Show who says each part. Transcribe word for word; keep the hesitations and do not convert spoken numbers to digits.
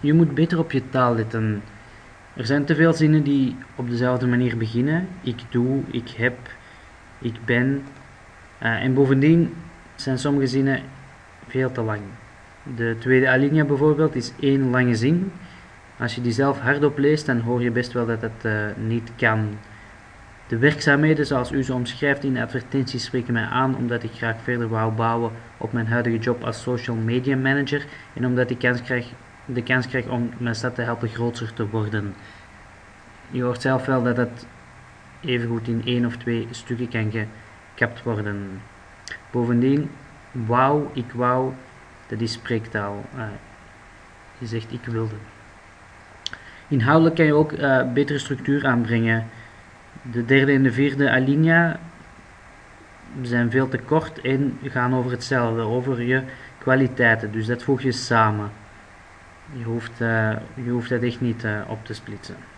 Speaker 1: je moet beter op je taal letten. Er zijn te veel zinnen die op dezelfde manier beginnen. Ik doe, ik heb, ik ben. Uh, en bovendien zijn sommige zinnen veel te lang. De tweede alinea bijvoorbeeld is één lange zin. Als je die zelf hardop leest, dan hoor je best wel dat het uh, niet kan. De werkzaamheden zoals u ze omschrijft in de advertenties spreken mij aan omdat ik graag verder wou bouwen op mijn huidige job als social media manager en omdat ik kans krijg, de kans krijg om mijn stad te helpen groter te worden. Je hoort zelf wel dat het evengoed in één of twee stukken kan gekapt worden. Bovendien, wou, ik wou, dat is spreektaal. Uh, je zegt ik wilde. Inhoudelijk kan je ook uh, betere structuur aanbrengen. De derde en de vierde alinea zijn veel te kort en gaan over hetzelfde, over je kwaliteiten. Dus dat voeg je samen. Je hoeft, uh, je hoeft dat echt niet uh, op te splitsen.